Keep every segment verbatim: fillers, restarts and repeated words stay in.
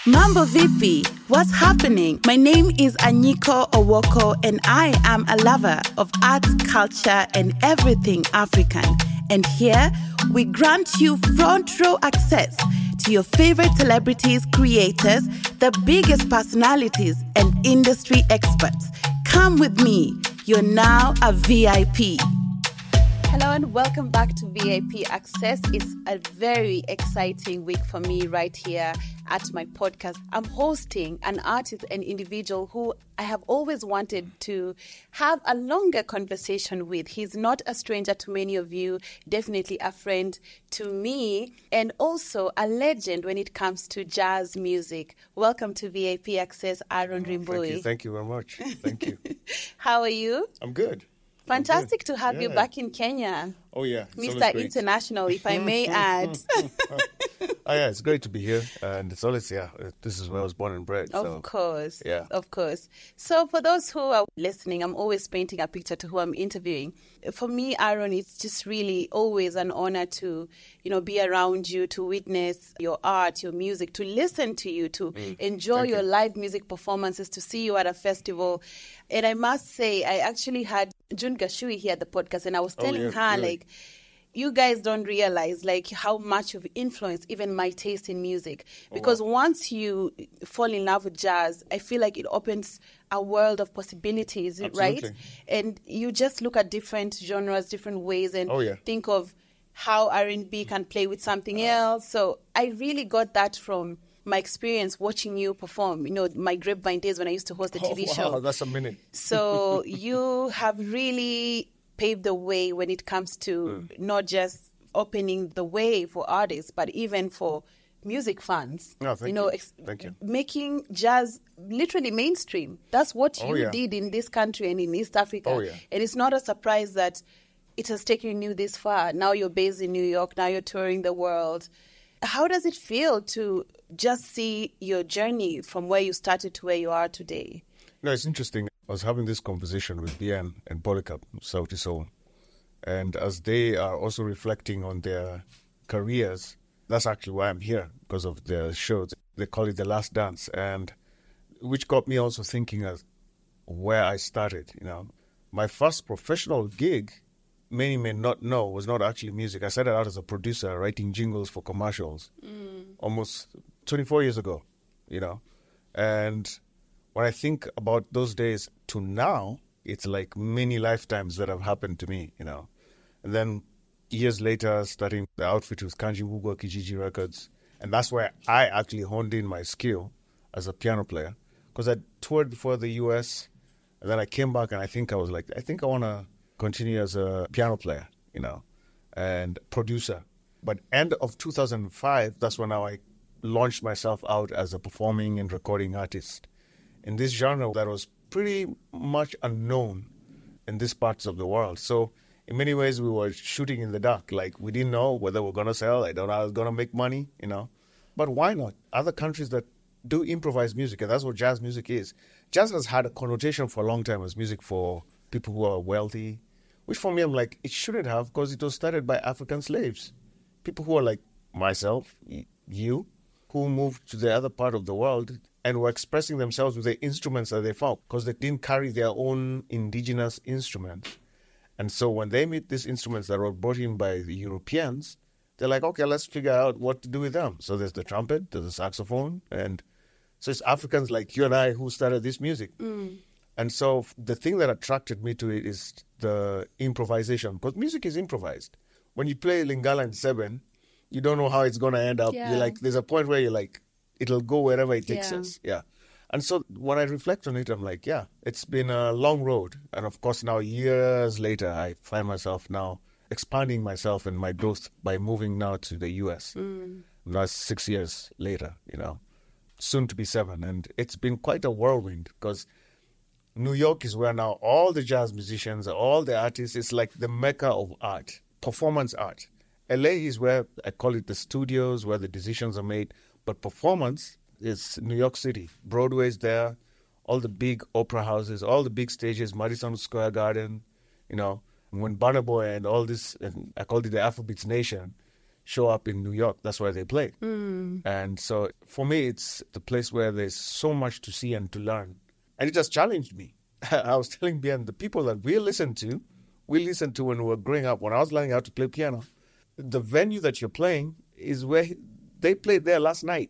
Mambo Vipi, what's happening? My name is Anyiko Owoko and I am a lover of arts, culture and everything African. And here we grant you front row access to your favorite celebrities, creators, the biggest personalities and industry experts. Come with me, you're now a V I P. Hello and welcome back to V I P Access. It's a very exciting week for me right here at my podcast. I'm hosting an artist and individual who I have always wanted to have a longer conversation with. He's not a stranger to many of you, definitely a friend to me, and also a legend when it comes to jazz music. Welcome to V I P Access, Aaron oh, Rimbui. Thank you, thank you very much. Thank you. How are you? I'm good. Fantastic to have yeah. you back in Kenya. Oh, yeah. Mister International, if I may add. Oh, yeah, it's great to be here. And it's always, yeah, this is where I was born and bred. Of so, course. Yeah. Of course. So for those who are listening, I'm always painting a picture to who I'm interviewing. For me, Aaron, it's just really always an honor to, you know, be around you, to witness your art, your music, to listen to you, to mm. enjoy Thank your you. live music performances, to see you at a festival. And I must say, I actually had June Gashui here at the podcast, and I was telling oh, yeah, her, really? like, you guys don't realize like how much of influence even my taste in music. Because oh, wow. once you fall in love with jazz, I feel like it opens a world of possibilities, Absolutely. right? And you just look at different genres, different ways, and oh, yeah. think of how R and B can play with something uh, else. So I really got that from my experience watching you perform, you know, my Grapevine days when I used to host a T V oh, wow, show. That's a minute. So you have really paved the way when it comes to mm. not just opening the way for artists, but even for music fans. Oh, thank you know, you. Ex- thank you. Making jazz literally mainstream. That's what oh, you yeah. did in this country and in East Africa. Oh, yeah. And it's not a surprise that it has taken you this far. Now you're based in New York. Now you're touring the world. How does it feel to just see your journey from where you started to where you are today? No, it's interesting. I was having this conversation with Bien and Polycarp, Sauti Soul. And as they are also reflecting on their careers, that's actually why I'm here, because of their shows. They call it The Last Dance, and which got me also thinking of where I started, you know. My first professional gig, many may not know, was not actually music. I started out as a producer, writing jingles for commercials, mm. almost twenty-four years ago, you know. And when I think about those days to now, it's like many lifetimes that have happened to me, you know. And then years later, starting the outfit with Kanji Wugwa Kijiji Records. And that's where I actually honed in my skill as a piano player. Because I toured before the U S, and then I came back and I think I was like, I think I want to continue as a piano player, you know, and producer. But end of two thousand five, that's when now I launched myself out as a performing and recording artist in this genre that was pretty much unknown in these parts of the world. So in many ways, we were shooting in the dark. Like, we didn't know whether we're going to sell. I don't know how I was going to make money, you know. But why not? Other countries that do improvise music, and that's what jazz music is. Jazz has had a connotation for a long time as music for people who are wealthy, which for me, I'm like, it shouldn't have, because it was started by African slaves. People who are like myself, you, who moved to the other part of the world and were expressing themselves with the instruments that they found, because they didn't carry their own indigenous instruments. And so when they meet these instruments that were brought in by the Europeans, they're like, okay, let's figure out what to do with them. So there's the trumpet, there's the saxophone, and so it's Africans like you and I who started this music. Mm. And so the thing that attracted me to it is the improvisation, because music is improvised. When you play Lingala and Seven, you don't know how it's going to end up. Yeah. You're like, there's a point where you're like, it'll go wherever it takes yeah. us. Yeah. And so when I reflect on it, I'm like, yeah, it's been a long road. And of course, now years later, I find myself now expanding myself and my growth by moving now to the U S. Mm. Now it's six years later, you know, soon to be seven. And it's been quite a whirlwind, because New York is where now all the jazz musicians, all the artists, it's like the mecca of art, performance art. L A is where I call it the studios, where the decisions are made. But performance is New York City. Broadway's there, all the big opera houses, all the big stages, Madison Square Garden, you know. When Burna Boy and all this, and I called it the Afrobeats Nation, show up in New York, that's where they play. Mm. And so for me, it's the place where there's so much to see and to learn. And it just challenged me. I was telling Bien, the people that we listen to, we listened to when we were growing up, when I was learning how to play piano, the venue that you're playing is where they played there last night.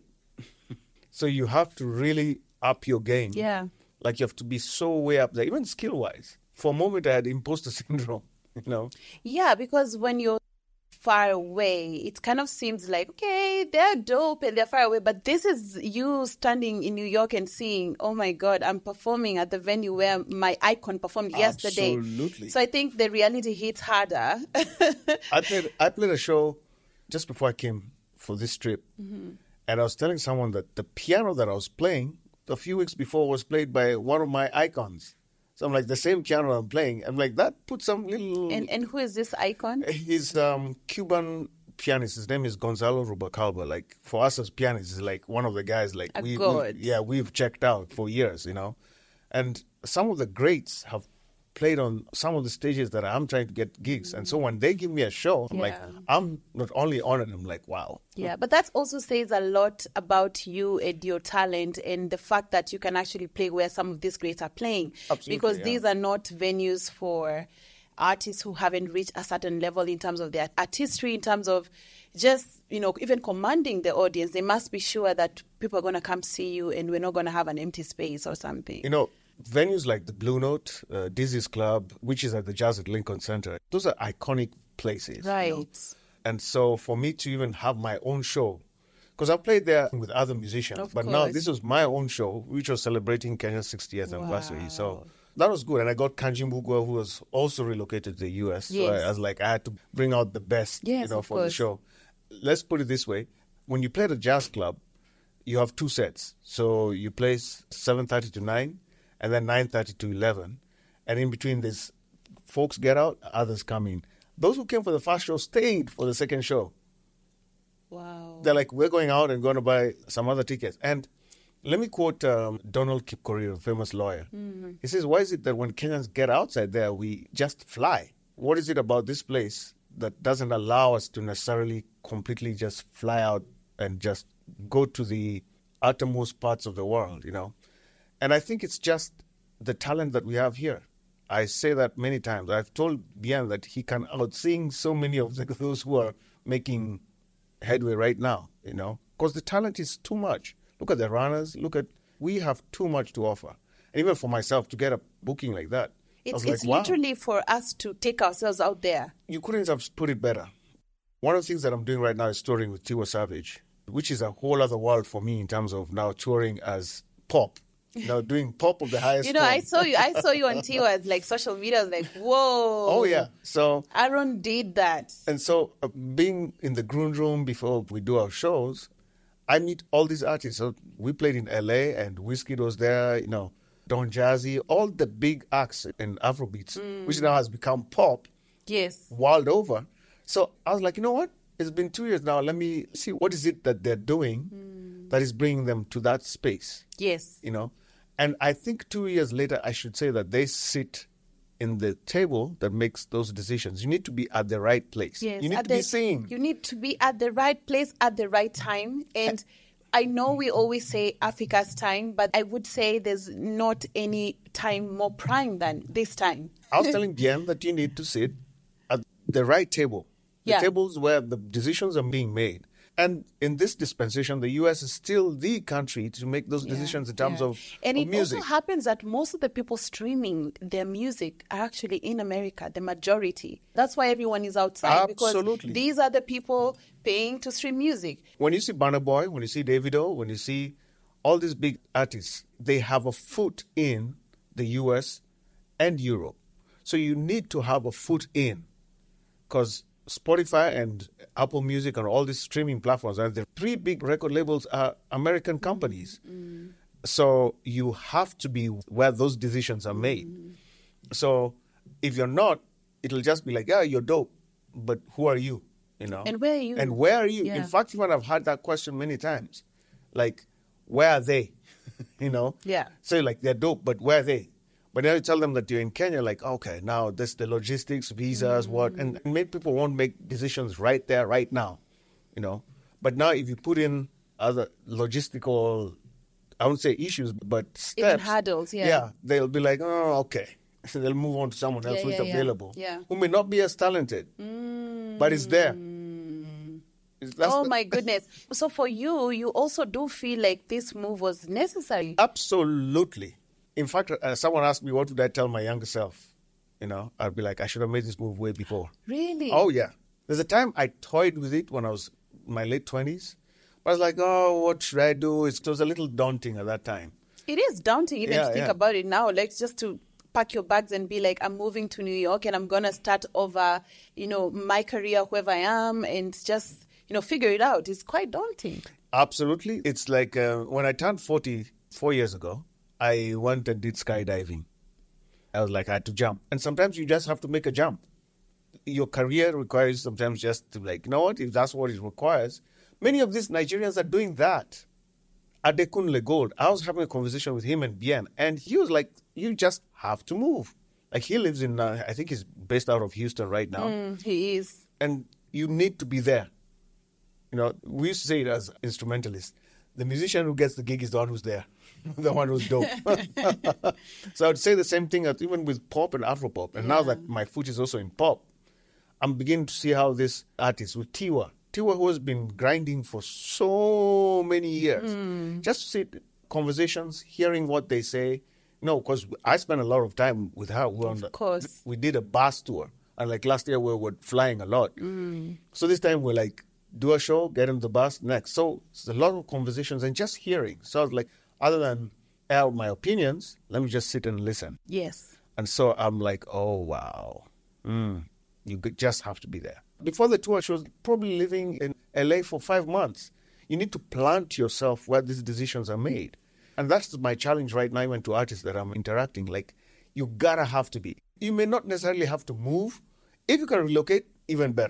So you have to really up your game. Yeah. Like you have to be so way up there, even skill-wise. For a moment, I had imposter syndrome, you know? Yeah, because when you're far away, it kind of seems like, okay, they're dope and they're far away, but this is you standing in New York and seeing, oh my God, I'm performing at the venue where my icon performed yesterday. Absolutely. So I think the reality hits harder. I played I played a show just before I came for this trip, mm-hmm. and I was telling someone that the piano that I was playing a few weeks before was played by one of my icons. So I'm like, the same piano I'm playing. I'm like, that put some little... And and who is this icon? He's um Cuban pianist. His name is Gonzalo Rubalcaba. Like, for us as pianists, he's like one of the guys like A we, god. we yeah, we've checked out for years, you know. And some of the greats have played on some of the stages that I'm trying to get gigs. And so when they give me a show, I'm Yeah. like, I'm not only honored, I'm like, wow. Yeah, but that also says a lot about you and your talent and the fact that you can actually play where some of these greats are playing. Absolutely, because yeah. these are not venues for artists who haven't reached a certain level in terms of their artistry, in terms of just, you know, even commanding the audience. They must be sure that people are going to come see you and we're not going to have an empty space or something. You know, venues like the Blue Note, uh, Dizzy's Club, which is at the Jazz at Lincoln Center, those are iconic places. Right. You know? And so for me to even have my own show, because I've played there with other musicians, Of but now course. this was my own show, which was celebrating Kenya's sixtieth Wow. anniversary. So that was good. And I got Kanji Mbugua, who was also relocated to the U S. Yes. So I, I was like, I had to bring out the best Yes, you know, of for the course. show. Let's put it this way. When you play at a jazz club, you have two sets. So you play seven thirty to nine, and then nine thirty to eleven. And in between this, folks get out, others come in. Those who came for the first show stayed for the second show. Wow. They're like, we're going out and going to buy some other tickets. And let me quote um, Donald Kipkorir, a famous lawyer. Mm-hmm. He says, why is it that when Kenyans get outside there, we just fly? What is it about this place that doesn't allow us to necessarily completely just fly out and just go to the uttermost parts of the world, you know? And I think it's just the talent that we have here. I say that many times. I've told Bien that he can outsing so many of the, those who are making headway right now, you know, because the talent is too much. Look at the runners. Look at, we have too much to offer. And even for myself to get a booking like that, I It's, was it's like, wow. literally for us to take ourselves out there. You couldn't have put it better. One of the things that I'm doing right now is touring with Tiwa Savage, which is a whole other world for me in terms of now touring as pop. You know, doing pop of the highest You know, form. I saw you. I saw you on Tiwa's like social media. I was like, whoa. Oh, yeah. So, Aaron did that. and so uh, being in the green room before we do our shows, I meet all these artists. So we played in L A and Wizkid was there, you know, Don Jazzy, all the big acts in Afrobeats, mm. which now has become pop Yes. world over. So I was like, you know what? It's been two years now. Let me see what is it that they're doing mm. that is bringing them to that space. Yes. You know, and I think two years later, I should say that they sit in the table that makes those decisions. You need to be at the right place. Yes. You need At to the- be seen. You need to be at the right place at the right time. And I know we always say Africa's time, but I would say there's not any time more prime than this time. I was telling Bien that you need to sit at the right table. The Yeah. tables where the decisions are being made. And in this dispensation, the U S is still the country to make those decisions in terms Yeah. of, and of it music. also happens that most of the people streaming their music are actually in America, the majority. That's why everyone is outside. Absolutely. Because these are the people paying to stream music. When you see Burna Boy, when you see Davido, when you see all these big artists, they have a foot in the U S and Europe. So you need to have a foot in, because Spotify and Apple Music and all these streaming platforms, and the three big record labels are American companies. Mm. So you have to be where those decisions are made. Mm. So if you're not, it'll just be like, yeah, you're dope, but who are you? You know? And where are you? And where are you? Yeah. In fact, even I've had that question many times. Like, where are they? you know? Yeah. So like, they're dope, but where are they? But then you tell them that you're in Kenya, like, okay, now this the logistics, visas, mm. what, and, and make people won't make decisions right there, right now. you know. But now if you put in other logistical, I wouldn't say issues, but steps. Even hurdles, yeah. Yeah, they'll be like, oh, okay. So they'll move on to someone else Yeah, who's yeah, yeah. available, Yeah. who may not be as talented, Mm. but is there. It's- that's Oh the- my goodness. So for you, you also do feel like this move was necessary. Absolutely. In fact, uh, someone asked me, what would I tell my younger self? You know, I'd be like, I should have made this move way before. Really? Oh, yeah. There's a time I toyed with it when I was in my late twenties. I was like, oh, what should I do? It was a little daunting at that time. It is daunting even Yeah, to think yeah. about it now. Like just to pack your bags and be like, I'm moving to New York and I'm going to start over, you know, my career, whoever I am, and just, you know, figure it out. It's quite daunting. Absolutely. It's like uh, when I turned forty four years ago, I went and did skydiving. I was like, I had to jump. And sometimes you just have to make a jump. Your career requires sometimes just to like, you know what, if that's what it requires. Many of these Nigerians are doing that. Adekunle Gold, I was having a conversation with him and Bien, and he was like, you just have to move. Like he lives in, uh, I think he's based out of Houston right now. Mm, he is. And you need to be there. You know, we used to say it as instrumentalists. The musician who gets the gig is the one who's there, the one who's dope. So I would say the same thing as even with pop and Afropop. And now that my foot is also in pop, I'm beginning to see how this artist with Tiwa, Tiwa who has been grinding for so many years, just sit conversations, hearing what they say. No, because I spent a lot of time with her. We, were on the, course. we did a bus tour. And like last year, we were flying a lot. So this time we're like, do a show, get on the bus, next. So it's a lot of conversations and just hearing. So I was like, other than air out my opinions, let me just sit and listen. Yes. And so I'm like, oh, wow. Mm, you could just have to be there. Before the tour, she was probably living in L A for five months. You need to plant yourself where these decisions are made. And that's my challenge right now, even to artists that I'm interacting. Like, you gotta have to be. You may not necessarily have to move. If you can relocate, even better.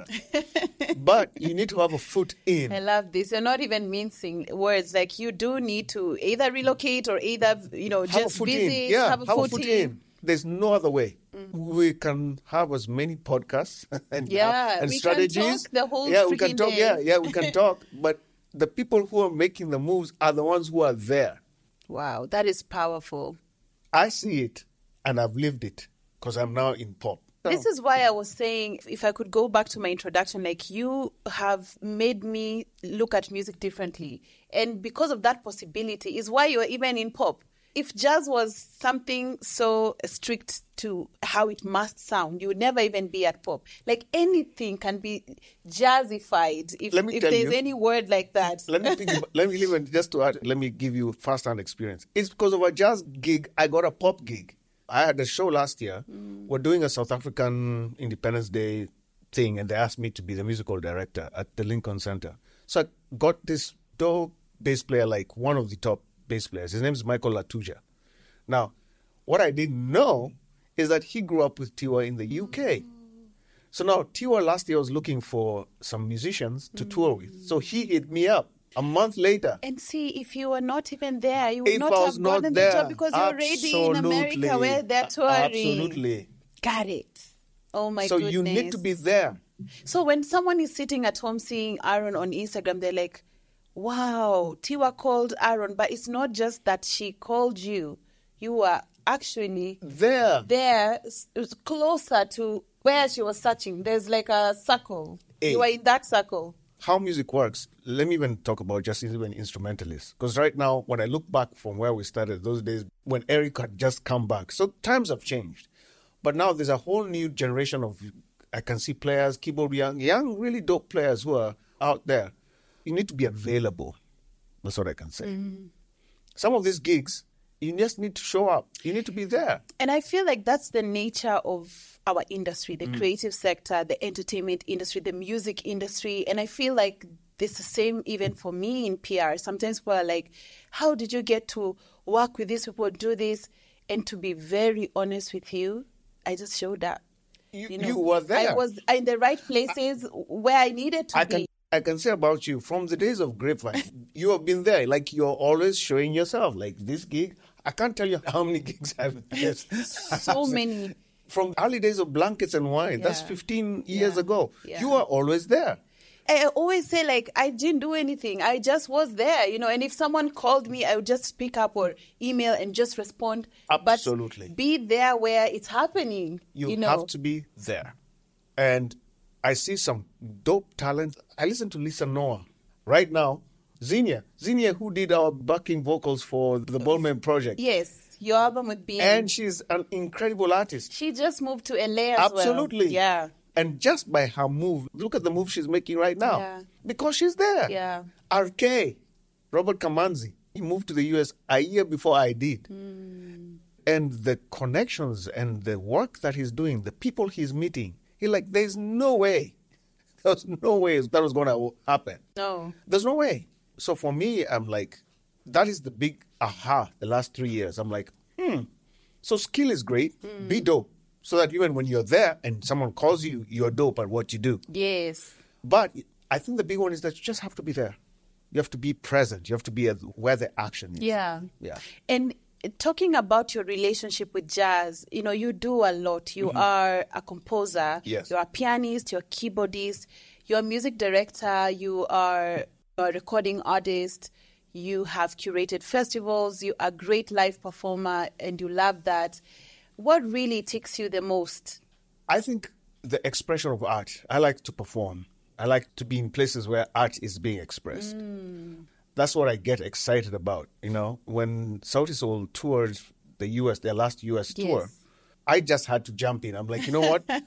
But you need to have a foot in. I love this. You're not even mincing words. Like you do need to either relocate or either, you know, Have just a foot visit, in. Yeah, have a foot, in. There's no other way. We can have as many podcasts and, Yeah, and we can strategies. talk the whole yeah, we can freaking talk. day. Yeah, yeah, we can talk. But the people who are making the moves are the ones who are there. Wow, that is powerful. I see it and I've lived it because I'm now in pop. This is why I was saying, if I could go back to my introduction, like you have made me look at music differently. And because of that possibility is why you're even in pop. If jazz was something so strict to how it must sound, you would never even be at pop. Like anything can be jazzified if, Let me if tell there's you. any word like that. Let me think, let me even just to add, let me give you first-hand experience. It's because of a jazz gig, I got a pop gig. I had a show last year. Mm. We're doing a South African Independence Day thing, and they asked me to be the musical director at the Lincoln Center. So I got this dope bass player, like one of the top bass players. His name is Michael Latuja. Now, what I didn't know is that he grew up with Tiwa in the U K. So now Tiwa last year was looking for some musicians to mm. tour with. So he hit me up. A month later. And see, if you were not even there, you would if not I was have not gotten there, the job because you're already in America where they're touring. Absolutely. Got it. Oh my so goodness. So you need to be there. So when someone is sitting at home seeing Aaron on Instagram, they're like, wow, Tiwa called Aaron. But it's not just that she called you. You were actually there. There, it was closer to where she was searching. There's like a circle. Hey. You were in that circle. How music works, let me even talk about just even instrumentalists. Because right now, when I look back from where we started, those days when Eric had just come back, so times have changed. But now there's a whole new generation of, I can see players, keyboard young, young, really dope players who are out there. You need to be available. That's what I can say. Mm-hmm. Some of these gigs, you just need to show up. You need to be there. And I feel like that's the nature of our industry, the mm. creative sector, the entertainment industry, the music industry. And I feel like it's the same even for me in P R. Sometimes people are like, how did you get to work with these people, do this? And to be very honest with you, I just showed up. You, you, know, you were there. I was in the right places I, where I needed to I be. Can, I can say about you, from the days of Grapevine, you have been there. Like, you're always showing yourself. Like, this gig, I can't tell you how many gigs I've had. So many. From early days of Blankets and Wine, yeah. That's fifteen years yeah. ago. Yeah. You are always there. I always say, like, I didn't do anything. I just was there, you know. And if someone called me, I would just pick up or email and just respond. Absolutely. But be there where it's happening. You, you know? have to be there. And I see some dope talent. I listen to Lisa Noah right now. Zinnia. Zinnia, who did our backing vocals for the Ballman Project. Yes, your album with B M. And she's an incredible artist. She just moved to L A as well. Absolutely. Yeah. And just by her move, look at the move she's making right now. Yeah. Because she's there. Yeah. R K, Robert Kamanzi, he moved to the U S a year before I did. Mm. And the connections and the work that he's doing, the people he's meeting, he like, there's no way. There's no way that was going to happen. No. There's no way. So for me, I'm like, that is the big aha the last three years. I'm like, hmm. So skill is great. Mm. Be dope. So that even when you're there and someone calls you, you're dope at what you do. Yes. But I think the big one is that you just have to be there. You have to be present. You have to be at where the action is. Yeah. Yeah. And talking about your relationship with jazz, you know, you do a lot. You mm-hmm. are a composer. Yes. You're a pianist. You're a keyboardist. You're a music director. You are a recording artist. You have curated festivals. You are a great live performer, and you love that. What really ticks you the most? I think the expression of art. I like to perform. I like to be in places where art is being expressed. Mm. That's what I get excited about. You know, when Sauti Sol toured the U S, their last U S yes. tour, I just had to jump in. I'm like, you know what? I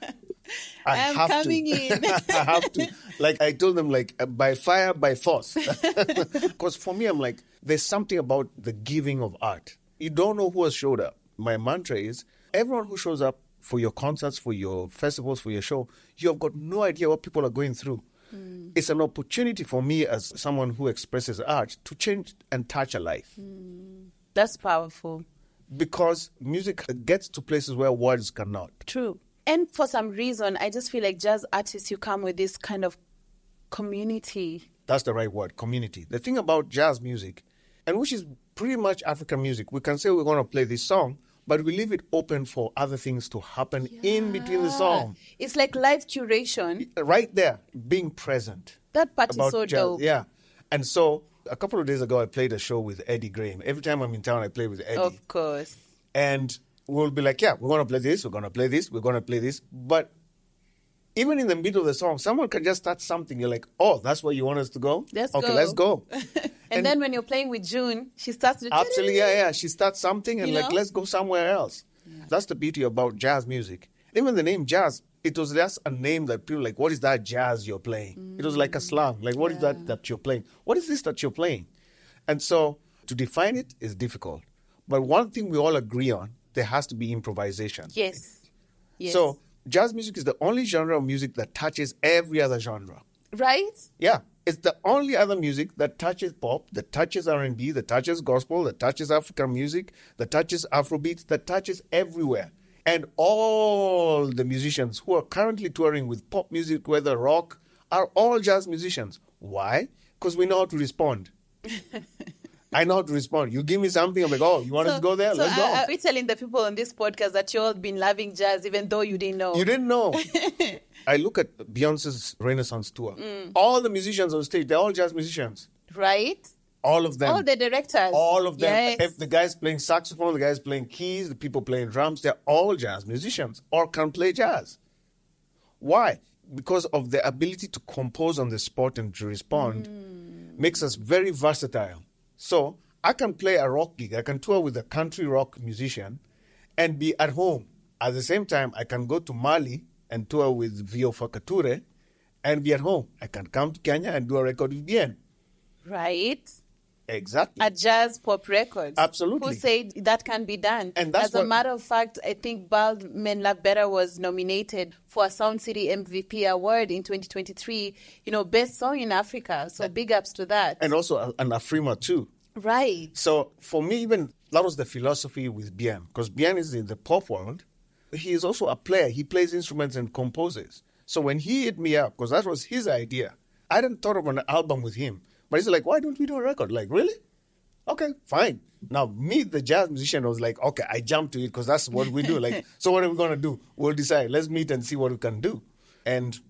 I'm have coming to. in. I have to. Like I told them, like by fire, by force. Because for me, I'm like, there's something about the giving of art. You don't know who has showed up. My mantra is, everyone who shows up for your concerts, for your festivals, for your show, you have got no idea what people are going through. Mm. It's an opportunity for me as someone who expresses art to change and touch a life. Mm. That's powerful. Because music gets to places where words cannot. True. And for some reason, I just feel like jazz artists, you come with this kind of community. That's the right word, community. The thing about jazz music, and which is pretty much African music, we can say we're going to play this song, but we leave it open for other things to happen yeah. in between the song. It's like live curation. Right there, being present. That part is so jazz. dope. Yeah. And so a couple of days ago, I played a show with Eddie Graham. Every time I'm in town, I play with Eddie. Of course. And we'll be like, yeah, we're going to play this, we're going to play this, we're going to play this. But even in the middle of the song, someone can just start something. You're like, oh, that's where you want us to go? Let's okay, go. let's go. and, and then when you're playing with June, she starts to... Absolutely, yeah, yeah. She starts something and you like, know? let's go somewhere else. Yeah. That's the beauty about jazz music. Even the name jazz, it was just a name that people like, what is that jazz you're playing? Mm. It was like a slang. Like, what yeah. is that that you're playing? What is this that you're playing? And so to define it is difficult. But one thing we all agree on, there has to be improvisation. Yes. Yes. So jazz music is the only genre of music that touches every other genre. Right? Yeah. It's the only other music that touches pop, that touches R and B, that touches gospel, that touches African music, that touches Afrobeat, that touches everywhere. And all the musicians who are currently touring with pop music, whether rock, are all jazz musicians. Why? Because we know how to respond. I know how to respond. You give me something, I'm like, oh, you want so, us to go there? So Let's I, go. Are we telling the people on this podcast that you all been loving jazz even though you didn't know? You didn't know. I look at Beyonce's Renaissance tour. Mm. All the musicians on stage, they're all jazz musicians. Right? All of them. All the directors. All of them. Yes. If the guys playing saxophone, the guys playing keys, the people playing drums, they're all jazz musicians or can play jazz. Why? Because of the ability to compose on the spot and to respond mm. makes us very versatile. So I can play a rock gig. I can tour with a country rock musician and be at home. At the same time, I can go to Mali and tour with Vio Fakature and be at home. I can come to Kenya and do a record with Bien. Right. Exactly. A jazz pop record. Absolutely. Who said that can be done. And that's As a what, matter of fact, I think Bald Men Love Better was nominated for a Sound City M V P award in twenty twenty-three. You know, best song in Africa. So big ups to that. And also an Afrima too. Right. So for me, even that was the philosophy with Bien. Because Bien is in the pop world. He is also a player. He plays instruments and composes. So when he hit me up, because that was his idea, I didn't thought of an album with him. But he's like, why don't we do a record? Like, really? Okay, fine. Now, me, the jazz musician, was like, okay, I jumped to it because that's what we do. Like, so what are we going to do? We'll decide. Let's meet and see what we can do. And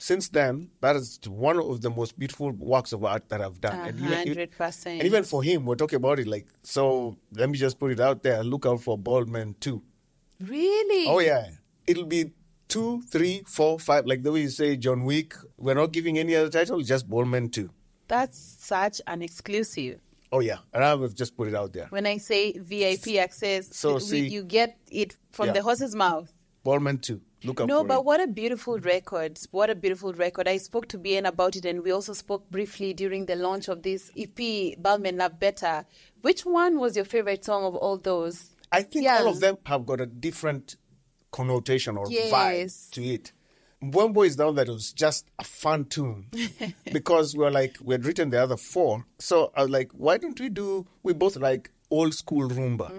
since then, that is one of the most beautiful works of art that I've done. A And even- hundred percent. And even for him, we're talking about it like, so let me just put it out there. Look out for Bald Man two. Really? Oh, yeah. It'll be two, three, four, five. Like the way you say John Wick. We're not giving any other title, just Bald Man two. That's such an exclusive. Oh, yeah. And I've just put it out there. When I say V I P access, So, we- see- you get it from Yeah. the horse's mouth. Bald Man two. Look out No, for but it. what a beautiful record. What a beautiful record. I spoke to B N about it, and we also spoke briefly during the launch of this E P, Bald Men Love Better. Which one was your favorite song of all those? I think Yeah. all of them have got a different connotation or Yes. vibe to it. One Boy is Down that was just a fun tune because we're like, we had written the other four. So I was like, why don't we do, we both like old school rumba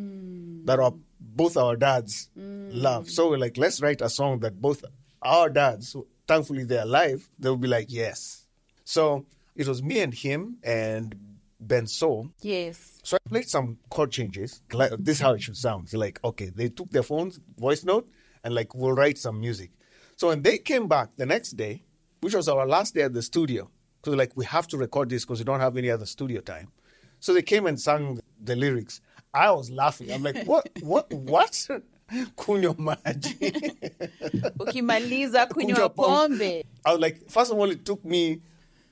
Mm. that are both our dads love. So we're like, let's write a song that both our dads, who thankfully they're alive, they'll be like, yes. So it was me and him and Ben So. Yes. So I played some chord changes. Like, this is how it should sound. It's like, okay, they took their phones, voice note, and like, we'll write some music. So when they came back the next day, which was our last day at the studio, because like, we have to record this because we don't have any other studio time. So they came and sang the lyrics. I was laughing. I'm like, what, what, what? Kunywa maji. Ukimaliza kunywa Kunywa pom- pombe. I was like, first of all, it took me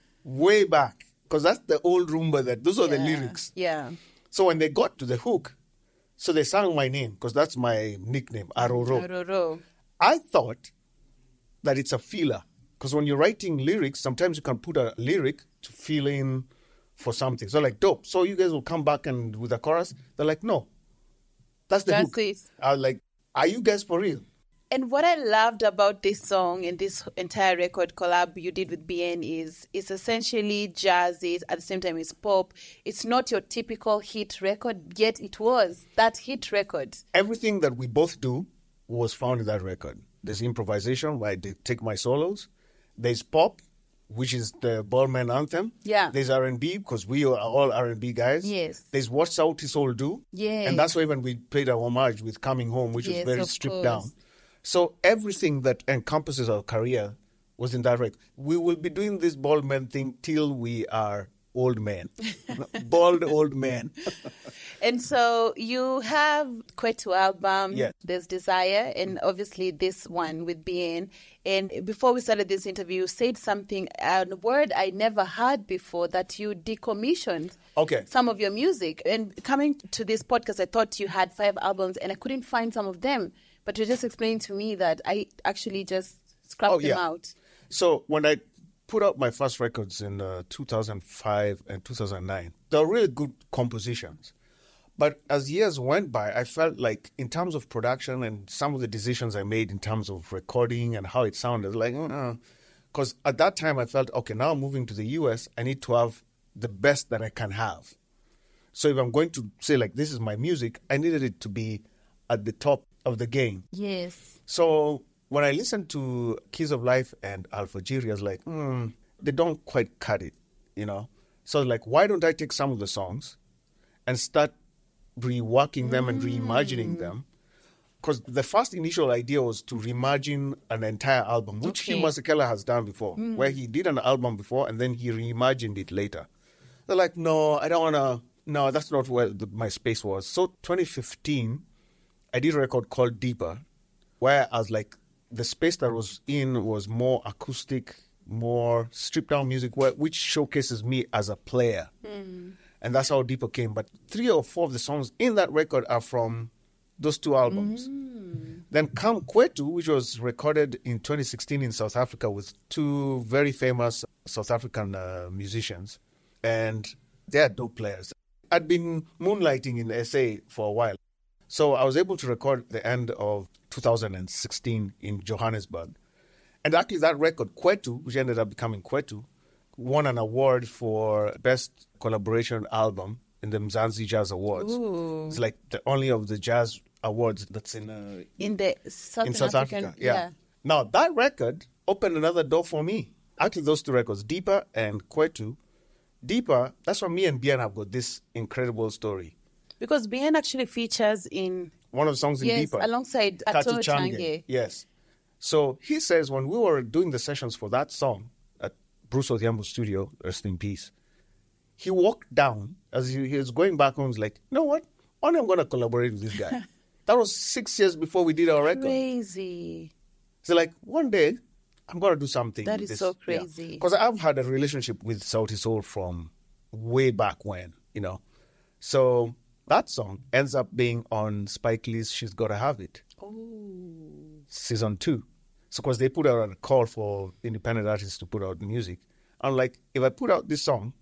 way back because that's the old rumba that those are the Yeah. lyrics. Yeah. So when they got to the hook, so they sang my name because that's my nickname, Aroro. Aroro. I thought that it's a filler because when you're writing lyrics, sometimes you can put a lyric to fill in for something. So like, dope. So you guys will come back and with a chorus. They're like, no, that's the That's hook. it. I was like, are you guys for real? And what I loved about this song and this entire record collab you did with B N is it's essentially jazzy, at the same time it's pop. It's not your typical hit record, yet it was that hit record. Everything that we both do was found in that record. There's improvisation where I did take my solos. There's pop, which is the Bald Man anthem. Yeah. There's R and B because we are all R and B guys. Yes. There's What Sauti Sol Do. Yes. And that's why when we played a homage with Coming Home, which Yes, was very of stripped course. down. So everything that encompasses our career was in that record. We will be doing this bald man thing till we are old men. Bald old men. And so you have Kwetu album, Yes. There's Desire, and obviously this one with B N. And before we started this interview, you said something, a word I never heard before, that you decommissioned Okay. some of your music. And coming to this podcast, I thought you had five albums, and I couldn't find some of them. But you just explained to me that I actually just scrapped Oh, them yeah. out. So when I put out my first records in uh, two thousand five and two thousand nine, they were really good compositions. But as years went by, I felt like in terms of production and some of the decisions I made in terms of recording and how it sounded, like, because at that time I felt, okay, now I'm moving to the U S, I need to have the best that I can have. So if I'm going to say, like, this is my music, I needed it to be at the top of the game. Yes. So when I listened to Keys of Life and Alpha Jiri, I was like, hmm, they don't quite cut it, you know? So I was like, why don't I take some of the songs and start reworking them and reimagining them? Because the first initial idea was to reimagine an entire album, which Okay. Hugh Masekela has done before, where he did an album before and then he reimagined it later. They're like, no, I don't want to, no, that's not where the, my space was. So twenty fifteen, I did a record called Deeper, where I was like, the space that I was in was more acoustic, more stripped down music, where, which showcases me as a player. Mm. And that's how Deeper came. But three or four of the songs in that record are from those two albums. Mm. Then Come Kwetu, which was recorded in twenty sixteen in South Africa with two very famous South African uh, musicians. And they're dope players. I'd been moonlighting in S A for a while. So I was able to record the end of two thousand sixteen in Johannesburg. And actually that record, Kwetu, which ended up becoming Kwetu, won an award for Best Collaboration Album in the Mzansi Jazz Awards. Ooh. It's like the only of the jazz awards that's in uh, In the South, in South African, Africa. Yeah. Now, that record opened another door for me. Actually, those two records, Deeper and Kwetu. Deeper, that's why me and Bien have got this incredible story. Because B N actually features in, One of the songs in yes, Deeper. alongside Kati Ato Change. Change. Yes. So he says when we were doing the sessions for that song at Bruce Odhiambo's studio, rest in peace, he walked down as he, he was going back home. He was like, you know what? Why am I going to collaborate with this guy? That was six years before we did our record. Crazy. So like one day, I'm going to do something. That with is this. so crazy. Because yeah. I've had a relationship with Sauti Sol from way back when, you know. So that song ends up being on Spike Lee's She's Gotta Have It. Oh. Season two. So because they put out a call for independent artists to put out music. I'm like, if I put out this song,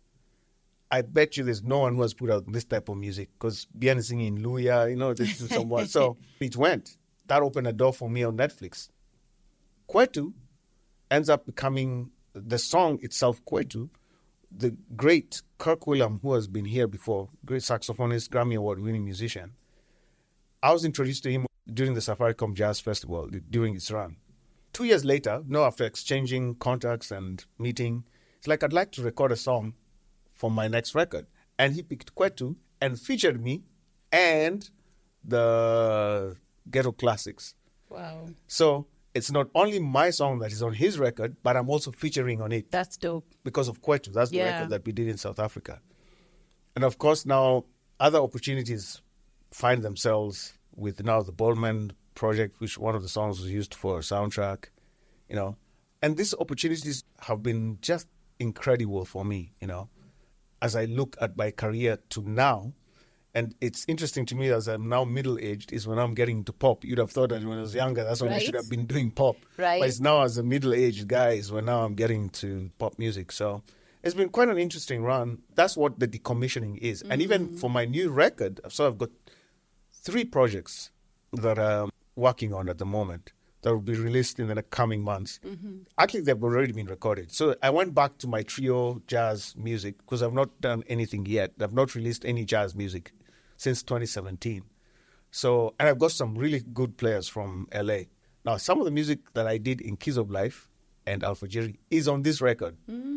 I bet you there's no one who has put out this type of music because Bien is singing Luya, you know, this is somewhat. So it went. That opened a door for me on Netflix. Kwetu ends up becoming the song itself, Kwetu. The great Kirk Whalum, who has been here before, great saxophonist, Grammy Award-winning musician. I was introduced to him during the Safaricom Jazz Festival during its run. Two years later, you know, after exchanging contacts and meeting, it's like, I'd like to record a song for my next record. And he picked Kwetu and featured me and the Ghetto Classics. Wow. So it's not only my song that is on his record, but I'm also featuring on it. That's dope. Because of Kwetu. That's the Yeah. record that we did in South Africa. And of course, now other opportunities find themselves with now the Boldman project, which one of the songs was used for a soundtrack, you know. And these opportunities have been just incredible for me, you know, as I look at my career to now. And it's interesting to me as I'm now middle-aged is when I'm getting into pop. You'd have thought that when I was younger, that's when Right. I should have been doing pop. Right. But it's now as a middle-aged guy is when now I'm getting to pop music. So it's been quite an interesting run. That's what the decommissioning is. Mm-hmm. And even for my new record, so I've got three projects that I'm working on at the moment that will be released in the coming months. Mm-hmm. Actually, they've already been recorded. So I went back to my trio jazz music because I've not done anything yet. I've not released any jazz music since twenty seventeen. So, and I've got some really good players from L A. Now, some of the music that I did in Keys of Life and Alfajiri is on this record.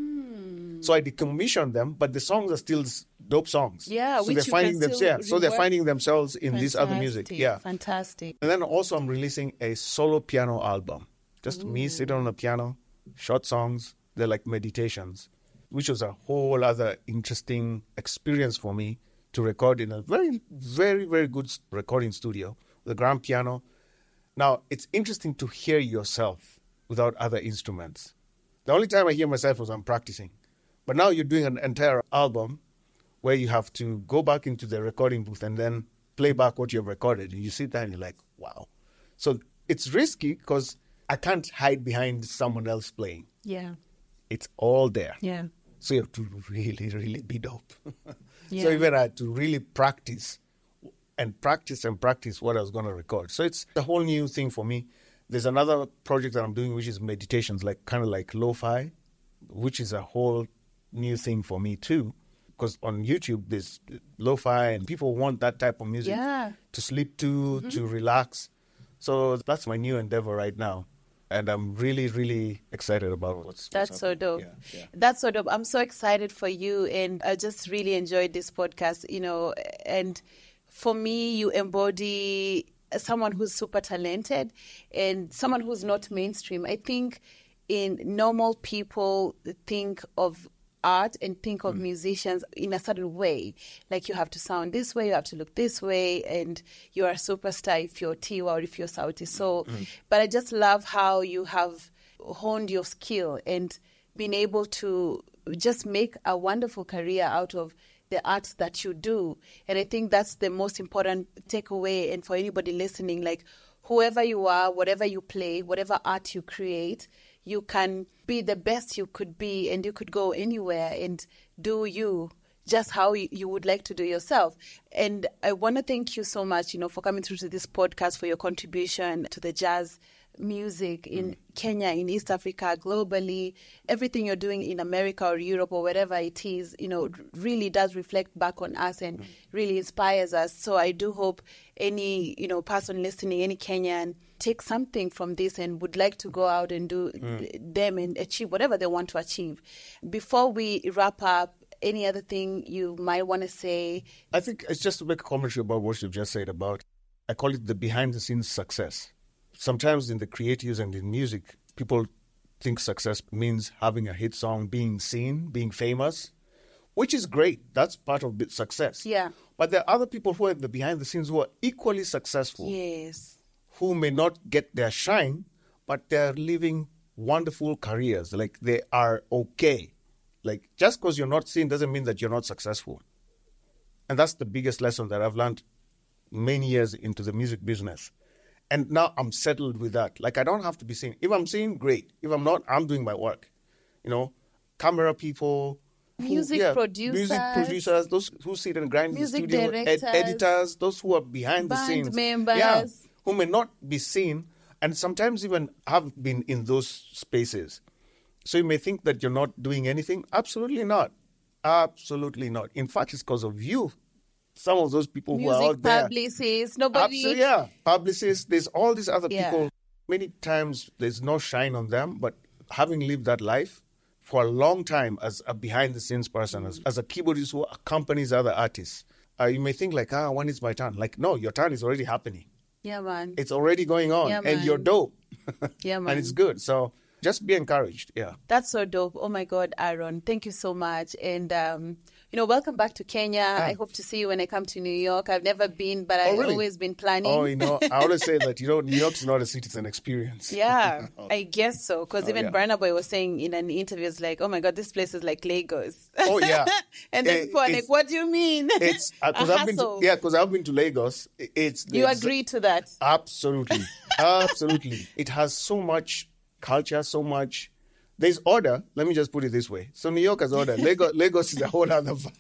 Mm. So I decommissioned them, but the songs are still dope songs. Yeah, so which they're you finding can them, still yeah, so they're rework. finding themselves in this other music. Fantastic. Yeah, Fantastic. and then also I'm releasing a solo piano album. Just Ooh. me sitting on a piano, short songs. They're like meditations, which was a whole other interesting experience for me to record in a very, very, very good recording studio with a grand piano. Now, it's interesting to hear yourself without other instruments. The only time I hear myself was I'm practicing. But now you're doing an entire album where you have to go back into the recording booth and then play back what you've recorded. And you sit there and you're like, wow. So it's risky because I can't hide behind someone else playing. Yeah. It's all there. Yeah. So you have to really, really be dope. Yeah. So even I had to really practice and practice and practice what I was going to record. So it's a whole new thing for me. There's another project that I'm doing, which is meditations, like kind of like lo-fi, which is a whole new thing for me too. Because on YouTube, there's lo-fi and people want that type of music Yeah. to sleep to, Mm-hmm. to relax. So that's my new endeavor right now. And I'm really, really excited about what's, what's That's so happening. dope. Yeah, yeah. That's so dope. I'm so excited for you, and I just really enjoyed this podcast, you know, and for me, you embody someone who's super talented and someone who's not mainstream. I think in normal people think of art and think of mm. musicians in a certain way. Like you have to sound this way, you have to look this way, and you're a superstar if you're Tiwa or if you're Sauti Sol. Mm. But I just love how you have honed your skill and been able to just make a wonderful career out of the art that you do. And I think that's the most important takeaway. And for anybody listening, like whoever you are, whatever you play, whatever art you create, you can be the best you could be, and you could go anywhere and do you just how you would like to do yourself. And I want to thank you so much, you know, for coming through to this podcast, for your contribution to the jazz music in mm. Kenya, in East Africa, globally. Everything you're doing in America or Europe or wherever it is, you know, really does reflect back on us and mm. really inspires us. So I do hope any, you know, person listening, any Kenyan, take something from this and would like to go out and do mm. them and achieve whatever they want to achieve. Before we wrap up, any other thing you might want to say? I think it's just to make a commentary about what you've just said about, I call it the behind-the-scenes success. sometimes in the creatives and in music, people think success means having a hit song, being seen, being famous, which is great. That's part of success. Yeah. But there are other people who are the behind the scenes who are equally successful. Yes. Who may not get their shine, but they're living wonderful careers. Like, they are okay. Like, just because you're not seen doesn't mean that you're not successful. And that's the biggest lesson that I've learned many years into the music business. And now I'm settled with that. Like, I don't have to be seen. If I'm seen, great. If I'm not, I'm doing my work. You know, camera people, who, music yeah, producers, music producers, those who sit and grind in the studio, ed- editors, those who are behind the band scenes, members, yeah, who may not be seen, and sometimes even have been in those spaces. So you may think that you're not doing anything. Absolutely not. Absolutely not. In fact, it's because of you. Some of those people music who are out there. publicists, nobody. Absolutely, yeah. Publicists, there's all these other Yeah. people. Many times there's no shine on them, but having lived that life for a long time as a behind-the-scenes person, as, as a keyboardist who accompanies other artists, uh, you may think like, ah, when is my turn? Like, no, your turn is already happening. Yeah, man. It's already going on, Yeah, and man. you're dope. Yeah, man. And it's good. So just be encouraged. Yeah. That's so dope. Oh my God, Aaron, thank you so much. And, um, you know, welcome back to Kenya. Ah. I hope to see you when I come to New York. I've never been, but Oh, I've really? always been planning. Oh, you know, I always say that, you know, New York's not a city, it's an experience. Yeah, I guess so. Because Oh, even yeah. Burna Boy was saying in an interview, it's like, oh my God, this place is like Lagos. Oh, yeah. And then Eh, people are like, it's- what do you mean? It's because A I've been to, hassle. yeah, because I've been to Lagos. It's You it's- agree to that? Absolutely. Absolutely. It has so much culture, so much. There's order. Let me just put it this way. So New York has order. Lagos, Lagos is a whole other vibe.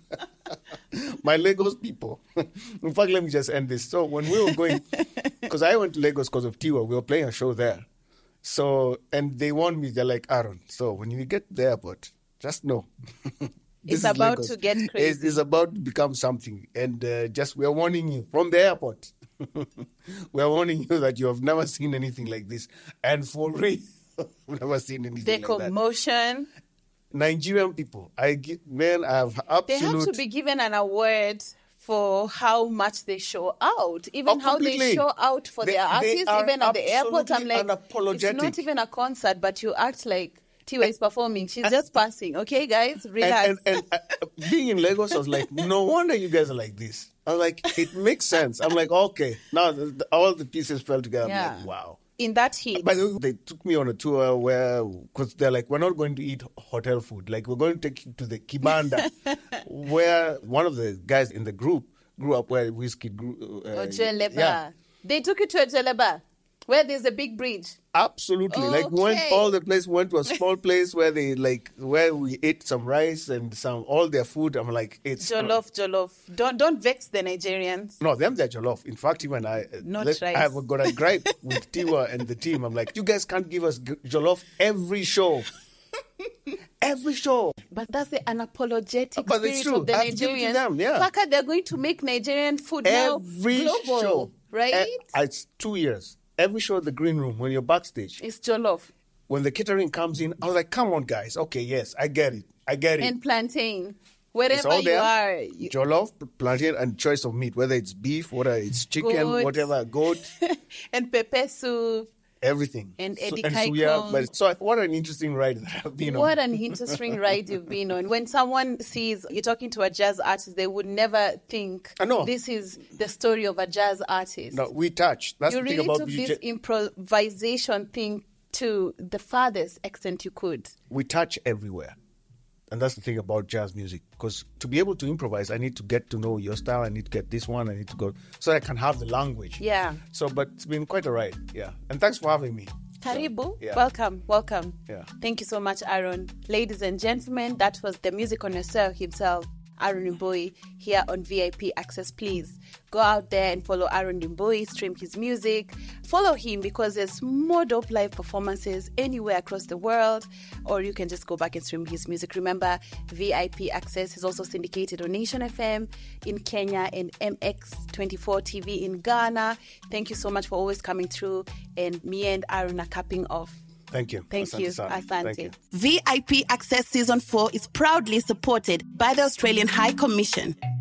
My Lagos people. In fact, let me just end this. So when we were going, because I went to Lagos because of Tiwa, we were playing a show there. So, and they warned me, they're like, Aaron, so when you get to the airport, just know. This It's is about Lagos. to get It's, crazy. it's about to become something. And uh, just, we're warning you from the airport. We're warning you that you have never seen anything like this. And for real, I've never seen anything The like that. commotion. Nigerian people, I get, man, I have They absolute... have to be given an award for how much they show out, even Oh, how they completely. show out for They- their they artists, are even at the airport. I'm absolutely like, it's unapologetic. not even a concert, but you act like Tiwa is performing. She's just passing. Okay, guys, relax. And, and, and uh, being in Lagos, I was like, no wonder you guys are like this. I was like, it makes sense. I'm like, okay. Now the, the, all the pieces fell together. Yeah. I'm like, wow. In that heat. By the way, they took me on a tour where, because they're like, we're not going to eat hotel food. Like, we're going to take you to the Kibanda, where one of the guys in the group grew up where Whiskey grew. Uh, Ojeleba. yeah. They took you to Ojeleba, where there's a big bridge. Absolutely. Like, we went Okay. all the place, went to a small place where they, like, where we ate some rice and some, all their food. I'm like, it's... Jollof, jollof. Don't don't vex the Nigerians. No, them, they're jollof. In fact, even I... Not let- rice. I've got a gripe with Tiwa and the team. I'm like, you guys can't give us g- jollof every show. Every show. But that's the unapologetic But it's spirit true. of the I have to give it to Nigerians. them, yeah. Faka, they're going to make Nigerian food Every now global, show. right? Eh, it's two years. Every show at the Green Room, when you're backstage, It's jollof when the catering comes in, I was like, come on, guys. Okay, yes, I get it. I get it. and plantain. It's Wherever all you there. are, you, Jollof, plantain, and choice of meat, whether it's beef, whether it's chicken, Goat. whatever, goat, and pepper soup. everything. And So- Eddie and Kaikon. suya. But so, what an interesting ride that I've been What on. an interesting ride you've been on. When someone sees you're talking to a jazz artist, they would never think I know. this is the story of a jazz artist. No, we touch. That's you the thing really about took music. this improvisation thing to the farthest extent you could. We touch everywhere. And that's the thing about jazz music. Because to be able to improvise, I need to get to know your style. I need to get this one. I need to go so I can have the language. Yeah. So, but it's been quite a ride. Yeah. And thanks for having me. Karibu. yeah. Welcome, welcome. Yeah. Thank you so much, Aaron. Ladies and gentlemen, that was the music connoisseur himself, Aaron Ndimboyi, here on V I P Access. Please go out there and follow Aaron Ndimboyi, stream his music. Follow him because there's more dope live performances anywhere across the world, or you can just go back and stream his music. Remember, V I P Access is also syndicated on Nation F M in Kenya and M X twenty-four T V in Ghana. Thank you so much for always coming through, and me and Aaron are capping off. Thank you. Thank Asante you. sana. Asante. Thank you. V I P Access Season four is proudly supported by the Australian High Commission.